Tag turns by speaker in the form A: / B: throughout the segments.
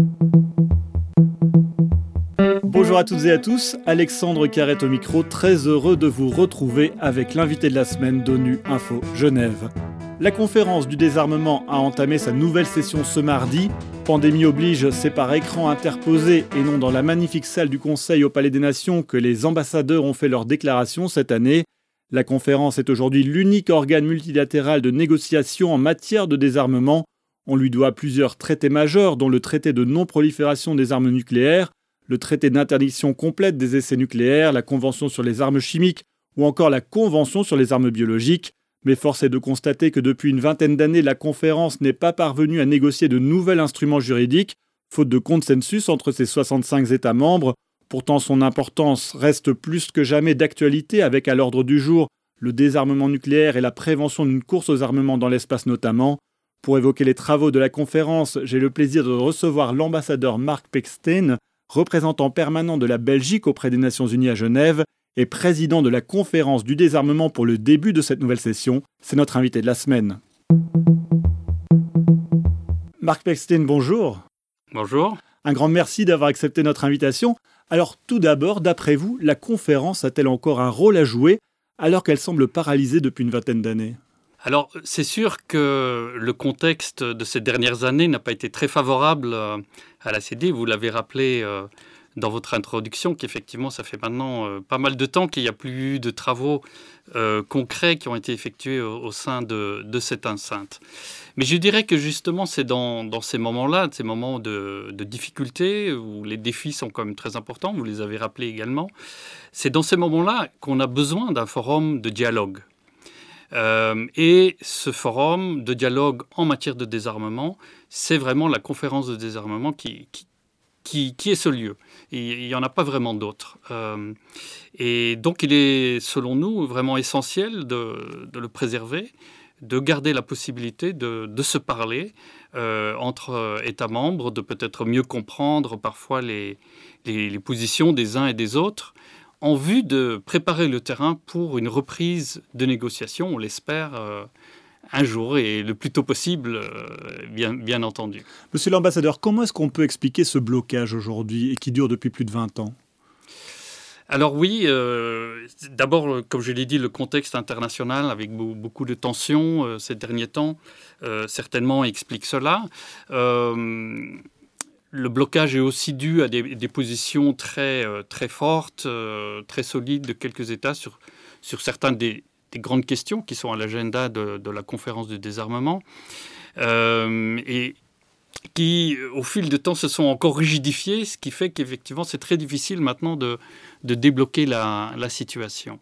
A: Bonjour à toutes et à tous, Alexandre Carrette au micro, très heureux de vous retrouver avec l'invité de la semaine d'ONU Info Genève. La conférence du désarmement a entamé sa nouvelle session ce mardi. Pandémie oblige, c'est par écran interposé et non dans la magnifique salle du Conseil au Palais des Nations que les ambassadeurs ont fait leur déclaration cette année. La conférence est aujourd'hui l'unique organe multilatéral de négociation en matière de désarmement. On lui doit plusieurs traités majeurs, dont le traité de non-prolifération des armes nucléaires, le traité d'interdiction complète des essais nucléaires, la convention sur les armes chimiques ou encore la convention sur les armes biologiques. Mais force est de constater que depuis une vingtaine d'années, la conférence n'est pas parvenue à négocier de nouvel instrument juridique, faute de consensus entre ses 65 États membres. Pourtant, son importance reste plus que jamais d'actualité avec à l'ordre du jour le désarmement nucléaire et la prévention d'une course aux armements dans l'espace notamment. Pour évoquer les travaux de la conférence, j'ai le plaisir de recevoir l'ambassadeur Mark Pechstein, représentant permanent de la Belgique auprès des Nations Unies à Genève et président de la conférence du désarmement pour le début de cette nouvelle session. C'est notre invité de la semaine. Mark Pechstein, bonjour.
B: Bonjour.
A: Un grand merci d'avoir accepté notre invitation. Alors tout d'abord, d'après vous, la conférence a-t-elle encore un rôle à jouer alors qu'elle semble paralysée depuis une vingtaine d'années ?
B: Alors, c'est sûr que le contexte de ces dernières années n'a pas été très favorable à la CED. Vous l'avez rappelé dans votre introduction, qu'effectivement, ça fait maintenant pas mal de temps qu'il n'y a plus eu de travaux concrets qui ont été effectués au sein de cette enceinte. Mais je dirais que justement, c'est dans ces moments-là, ces moments de difficulté, où les défis sont quand même très importants, vous les avez rappelés également, c'est dans ces moments-là qu'on a besoin d'un forum de dialogue. Et ce forum de dialogue en matière de désarmement, c'est vraiment la conférence de désarmement qui est ce lieu. Il n'y en a pas vraiment d'autres. Et donc, il est, selon nous, vraiment essentiel de le préserver, de garder la possibilité de se parler entre États membres, de peut-être mieux comprendre parfois les positions des uns et des autres, en vue de préparer le terrain pour une reprise de négociations, on l'espère, un jour et le plus tôt possible, bien entendu.
A: Monsieur l'ambassadeur, comment est-ce qu'on peut expliquer ce blocage aujourd'hui et qui dure depuis plus de 20 ans ?
B: Alors oui, d'abord, comme je l'ai dit, le contexte international avec beaucoup de tensions ces derniers temps, certainement explique cela. Le blocage est aussi dû à des positions très fortes, très solides de quelques États sur certaines des grandes questions qui sont à l'agenda de la conférence du désarmement et qui, au fil du temps, se sont encore rigidifiées, ce qui fait qu'effectivement, c'est très difficile maintenant de débloquer la situation.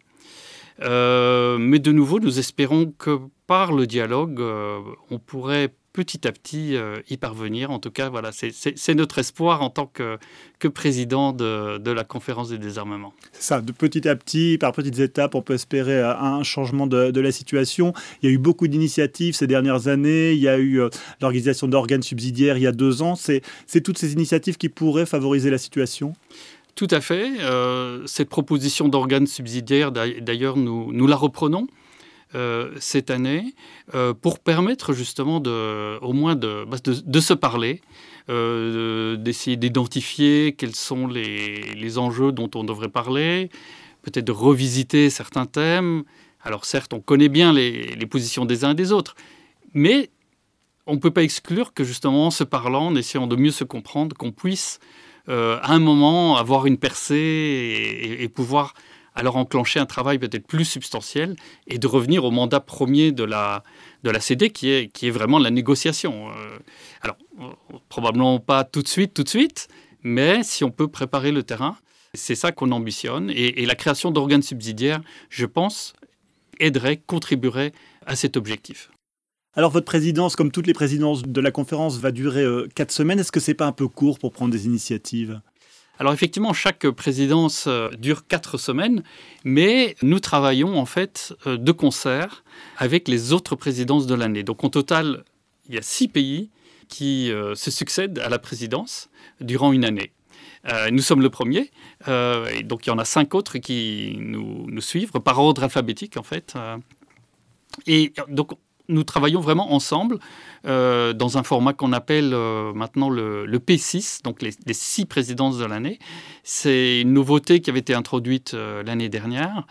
B: Mais de nouveau, nous espérons que par le dialogue, on pourrait petit à petit y parvenir. En tout cas, voilà, c'est notre espoir en tant que président de la conférence du désarmement.
A: C'est ça, de petit à petit, par petites étapes, on peut espérer un changement de la situation. Il y a eu beaucoup d'initiatives ces dernières années. Il y a eu l'organisation d'organes subsidiaires il y a 2 ans. C'est toutes ces initiatives qui pourraient favoriser la situation ?
B: Tout à fait. Cette proposition d'organes subsidiaires, d'ailleurs, nous la reprenons cette année pour permettre justement au moins de se parler, d'essayer d'identifier quels sont les enjeux dont on devrait parler, peut-être de revisiter certains thèmes. Alors certes, on connaît bien les positions des uns et des autres, mais on ne peut pas exclure que justement en se parlant, en essayant de mieux se comprendre, qu'on puisse à un moment avoir une percée et pouvoir alors enclencher un travail peut-être plus substantiel et de revenir au mandat premier de la CD qui est vraiment la négociation. Alors, probablement pas tout de suite, mais si on peut préparer le terrain, c'est ça qu'on ambitionne. Et la création d'organes subsidiaires, je pense, contribuerait à cet objectif.
A: Alors, votre présidence, comme toutes les présidences de la conférence, va durer 4 semaines. Est-ce que ce n'est pas un peu court pour prendre des initiatives ?
B: Alors effectivement, chaque présidence dure 4 semaines, mais nous travaillons en fait de concert avec les autres présidences de l'année. Donc au total, il y a 6 pays qui se succèdent à la présidence durant une année. Nous sommes le premier, et donc il y en a 5 autres qui nous suivent par ordre alphabétique en fait. Et donc nous travaillons vraiment ensemble dans un format qu'on appelle maintenant le P6, donc les 6 présidences de l'année. C'est une nouveauté qui avait été introduite l'année dernière.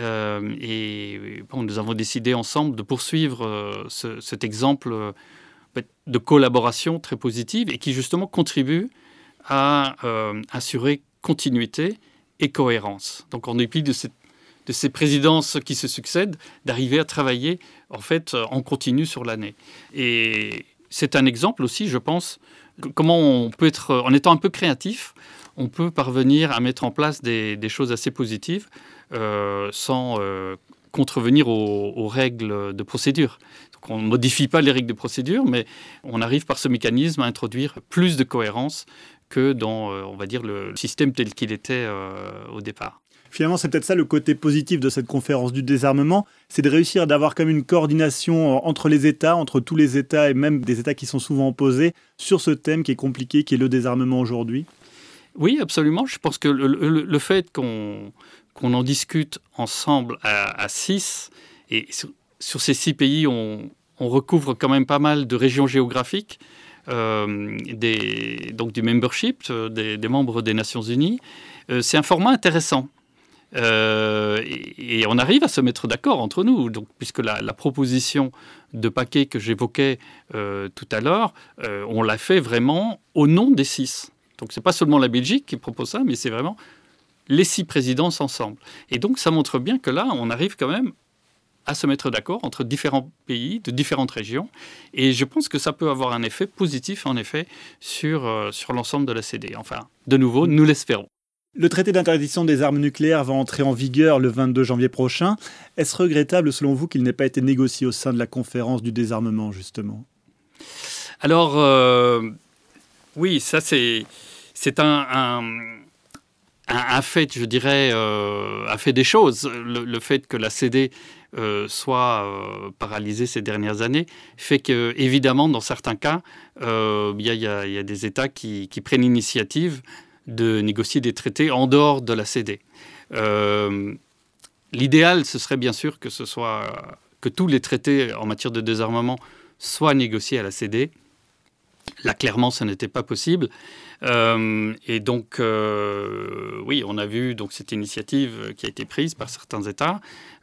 B: Nous avons décidé ensemble de poursuivre cet exemple de collaboration très positive et qui justement contribue à assurer continuité et cohérence. Donc en dépit de ces présidences qui se succèdent, d'arriver à travailler en fait en continu sur l'année. Et c'est un exemple aussi, je pense, comment on peut être, en étant un peu créatif, on peut parvenir à mettre en place des choses assez positives sans contrevenir aux règles de procédure. Donc on ne modifie pas les règles de procédure, mais on arrive par ce mécanisme à introduire plus de cohérence que dans, on va dire, le système tel qu'il était au départ.
A: Finalement, c'est peut-être ça le côté positif de cette conférence du désarmement, c'est de réussir d'avoir comme une coordination entre les États, entre tous les États et même des États qui sont souvent opposés, sur ce thème qui est compliqué, qui est le désarmement aujourd'hui.
B: Oui, absolument. Je pense que le fait qu'on en discute ensemble à 6, et sur ces 6 pays, on recouvre quand même pas mal de régions géographiques, donc du membership, des membres des Nations Unies. C'est un format intéressant. Et on arrive à se mettre d'accord entre nous, donc, puisque la proposition de paquet que j'évoquais tout à l'heure, on l'a fait vraiment au nom des 6. Donc ce n'est pas seulement la Belgique qui propose ça, mais c'est vraiment les 6 présidences ensemble. Et donc ça montre bien que là, on arrive quand même à se mettre d'accord entre différents pays, de différentes régions. Et je pense que ça peut avoir un effet positif, en effet, sur l'ensemble de la CD. Enfin, de nouveau, nous l'espérons.
A: Le traité d'interdiction des armes nucléaires va entrer en vigueur le 22 janvier prochain. Est-ce regrettable, selon vous, qu'il n'ait pas été négocié au sein de la conférence du désarmement, justement ?
B: Alors, oui, ça c'est un fait, je dirais, a fait des choses. Le fait que la CD soit paralysée ces dernières années fait que, évidemment, dans certains cas, il y a des États qui prennent l'initiative de négocier des traités en dehors de la CD. L'idéal, ce serait bien sûr que tous les traités en matière de désarmement soient négociés à la CD. Là, clairement, ça n'était pas possible. Et donc, oui, on a vu donc, cette initiative qui a été prise par certains États.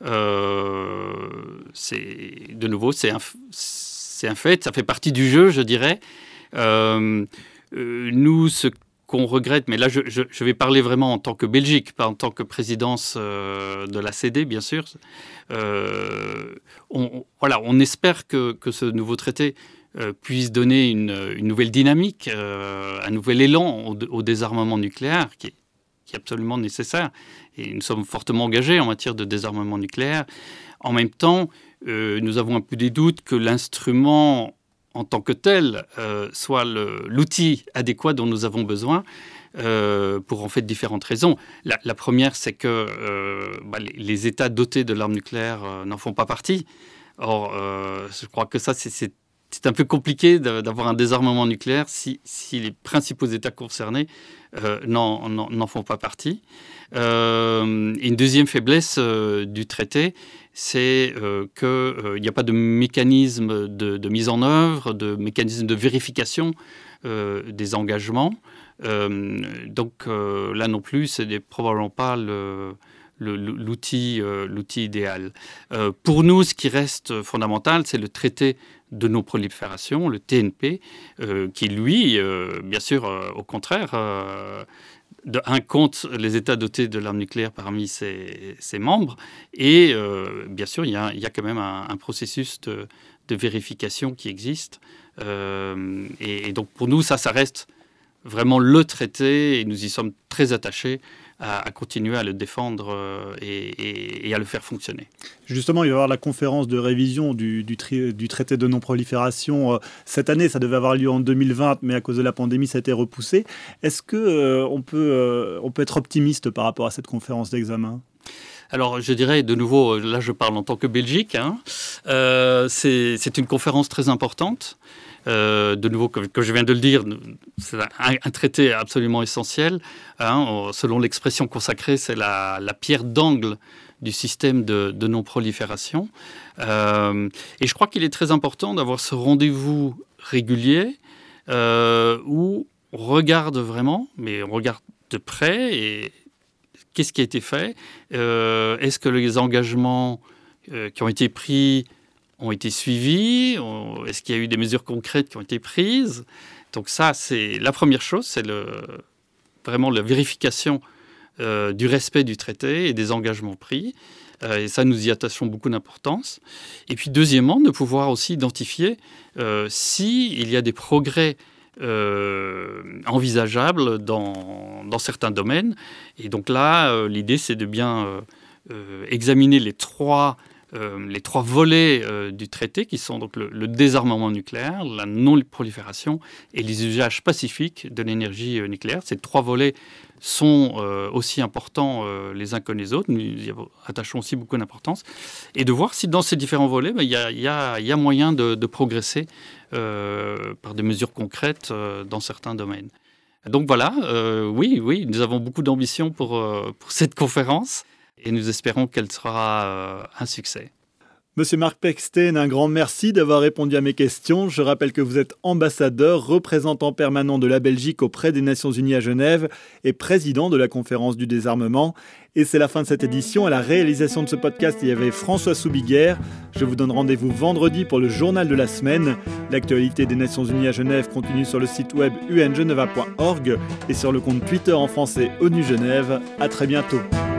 B: De nouveau, c'est un fait, ça fait partie du jeu, je dirais. Nous, ce qu'on regrette, mais là, je vais parler vraiment en tant que Belgique, pas en tant que présidence de la CD, bien sûr. On espère que ce nouveau traité puisse donner une nouvelle dynamique, un nouvel élan au désarmement nucléaire qui est absolument nécessaire. Et nous sommes fortement engagés en matière de désarmement nucléaire. En même temps, nous avons un peu des doutes que l'instrument en tant que tel soit l'outil adéquat dont nous avons besoin pour en fait différentes raisons. La première, c'est que les États dotés de l'arme nucléaire n'en font pas partie. Or, je crois que ça, c'est un peu compliqué d'avoir un désarmement nucléaire si les principaux États concernés n'en font pas partie. Une deuxième faiblesse du traité, c'est qu'il n'y a pas de mécanisme de mise en œuvre, de mécanisme de vérification des engagements. Donc là non plus, ce n'est probablement pas l'outil idéal. Pour nous, ce qui reste fondamental, c'est le traité de non-prolifération, le TNP, qui lui, bien sûr, au contraire, compte les États dotés de l'arme nucléaire parmi ses membres. Et bien sûr, il y a quand même un processus de vérification qui existe. Et donc pour nous, ça reste vraiment le traité et nous y sommes très attachés à continuer à le défendre et à le faire fonctionner.
A: Justement, il va y avoir la conférence de révision du traité de non-prolifération. Cette année, ça devait avoir lieu en 2020, mais à cause de la pandémie, ça a été repoussé. Est-ce qu'on peut être optimiste par rapport à cette conférence d'examen ?
B: Alors, je dirais, de nouveau, là je parle en tant que Belgique, c'est une conférence très importante. De nouveau, comme je viens de le dire, c'est un traité absolument essentiel. Selon l'expression consacrée, c'est la pierre d'angle du système de non-prolifération. Et je crois qu'il est très important d'avoir ce rendez-vous régulier où on regarde vraiment, mais on regarde de près et qu'est-ce qui a été fait. Est-ce que les engagements qui ont été pris ont été suivis? Est-ce qu'il y a eu des mesures concrètes qui ont été prises? Donc ça, c'est la première chose, c'est vraiment la vérification du respect du traité et des engagements pris. Et ça, nous y attachons beaucoup d'importance. Et puis, deuxièmement, de pouvoir aussi identifier s'il y a des progrès envisageables dans certains domaines. Et donc là, l'idée, c'est de bien examiner les trois volets du traité, qui sont donc le désarmement nucléaire, la non-prolifération et les usages pacifiques de l'énergie nucléaire. Ces trois volets sont aussi importants les uns que les autres. Nous y attachons aussi beaucoup d'importance. Et de voir si dans ces différents volets, il y a moyen de progresser par des mesures concrètes dans certains domaines. Donc voilà, oui, nous avons beaucoup d'ambition pour cette conférence. Et nous espérons qu'elle sera un succès.
A: Monsieur Marc Pechstein, un grand merci d'avoir répondu à mes questions. Je rappelle que vous êtes ambassadeur, représentant permanent de la Belgique auprès des Nations Unies à Genève et président de la conférence du désarmement. Et c'est la fin de cette édition. À la réalisation de ce podcast, il y avait François Soubiguerre. Je vous donne rendez-vous vendredi pour le journal de la semaine. L'actualité des Nations Unies à Genève continue sur le site web ungeneva.org et sur le compte Twitter en français ONU Genève. À très bientôt.